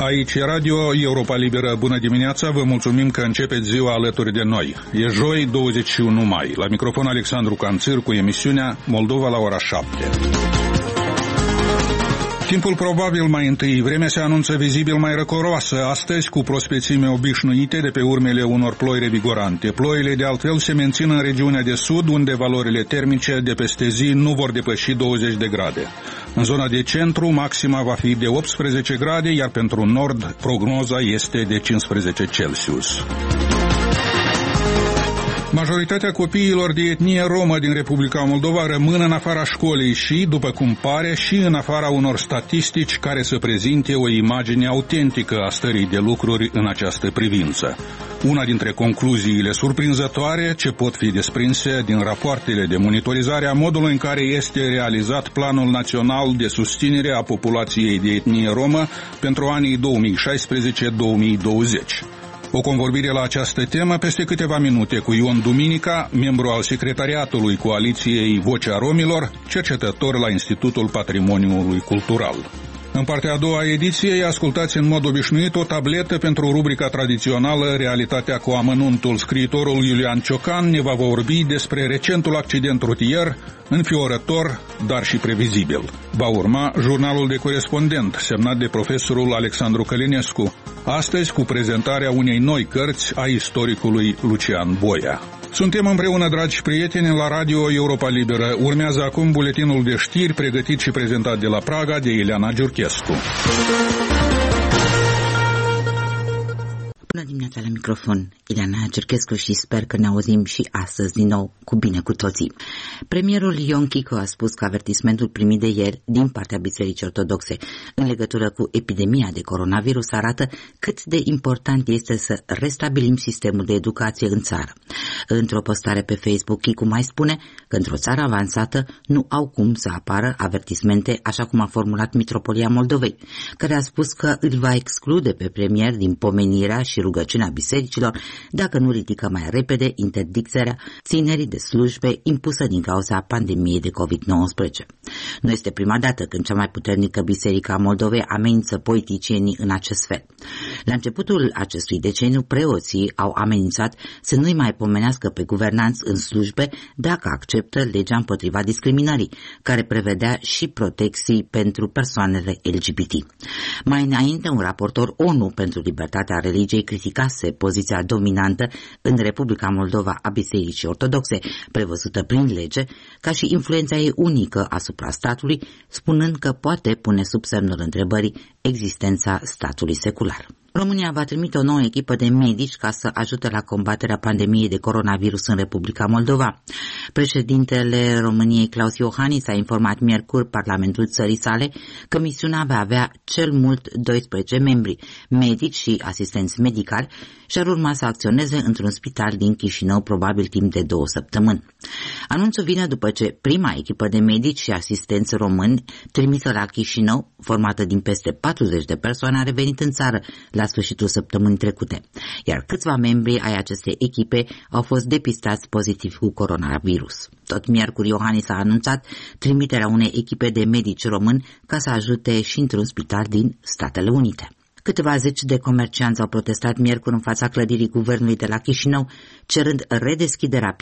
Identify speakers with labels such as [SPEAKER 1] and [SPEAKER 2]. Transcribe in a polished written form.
[SPEAKER 1] aici e Radio Europa Liberă. Bună dimineața, vă mulțumim că începeți ziua alături de noi. E joi, 21 mai. La microfon Alexandru Canțir cu emisiunea Moldova la ora 7. Timpul probabil mai întâi, vremea se anunță vizibil mai răcoroasă, astăzi cu prospețime obișnuite de pe urmele unor ploi revigorante. Ploile de altfel se mențin în regiunea de sud, unde valorile termice de peste zi nu vor depăși 20 de grade. În zona de centru, maxima va fi de 18 grade, iar pentru nord, prognoza este de 15 Celsius. Majoritatea copiilor de etnie romă din Republica Moldova rămân în afara școlii și, după cum pare, și în afara unor statistici care să prezinte o imagine autentică a stării de lucruri în această privință. Una dintre concluziile surprinzătoare ce pot fi desprinse din rapoartele de monitorizare a modului în care este realizat Planul Național de Susținere a Populației de Etnie Romă pentru anii 2016-2020. O convorbire la această temă peste câteva minute cu Ion Duminica, membru al secretariatului Coaliției Vocea Romilor, cercetător la Institutul Patrimoniului Cultural. În partea a doua a ediției, ascultați în mod obișnuit o tabletă pentru rubrica tradițională Realitatea cu amănuntul. Scriitorul Iulian Ciocan ne va vorbi despre recentul accident rutier, înfiorător, dar și previzibil. Va urma jurnalul de corespondent, semnat de profesorul Alexandru Călinescu, astăzi cu prezentarea unei noi cărți a istoricului Lucian Boia. Suntem împreună, dragi prieteni, la Radio Europa Liberă. Urmează acum buletinul de știri pregătit și prezentat de la Praga de Ileana Giurchescu.
[SPEAKER 2] Bună dimineața, la microfon, Ileana Giurchescu, și sper că ne auzim și astăzi din nou cu bine cu toții. Premierul Ion Chico a spus că avertismentul primit de ieri din partea Bisericii Ortodoxe în legătură cu epidemia de coronavirus arată cât de important este să restabilim sistemul de educație în țară. Într-o postare pe Facebook, Chico mai spune că într-o țară avansată nu au cum să apară avertismente, așa cum a formulat Mitropolia Moldovei, care a spus că îl va exclude pe premier din pomenirea și rugăciunea bisericilor dacă nu ridică mai repede interdicția ținerii de slujbe impusă din cauza pandemiei de COVID-19. Nu este prima dată când cea mai puternică biserică a Moldovei amenință politicienii în acest fel. La începutul acestui deceniu, preoții au amenințat să nu-i mai pomenească pe guvernanți în slujbe dacă acceptă legea împotriva discriminării, care prevedea și protecții pentru persoanele LGBT. Mai înainte, un raportor ONU pentru libertatea religiei criticase poziția dominantă în Republica Moldova a Bisericii Ortodoxe, prevăzută prin lege, ca și influența ei unică asupra statului, spunând că poate pune sub semnul întrebării existența statului secular. România va trimite o nouă echipă de medici ca să ajute la combaterea pandemiei de coronavirus în Republica Moldova. Președintele României, Claus Iohannis, a informat miercuri Parlamentul țării sale că misiunea va avea cel mult 12 membri, medici și asistenți medicali, și ar urma să acționeze într-un spital din Chișinău, probabil timp de 2 săptămâni. Anunțul vine după ce prima echipă de medici și asistenți români trimisă la Chișinău, formată din peste 40 de persoane, a revenit în țară la sfârșitul săptămânii trecute, iar câțiva membri ai acestei echipe au fost depistați pozitiv cu coronavirus. Tot miercuri, Iohannis a anunțat trimiterea unei echipe de medici români ca să ajute și într-un spital din Statele Unite. Câteva zeci de comercianți au protestat miercuri în fața clădirii guvernului de la Chișinău, cerând redeschiderea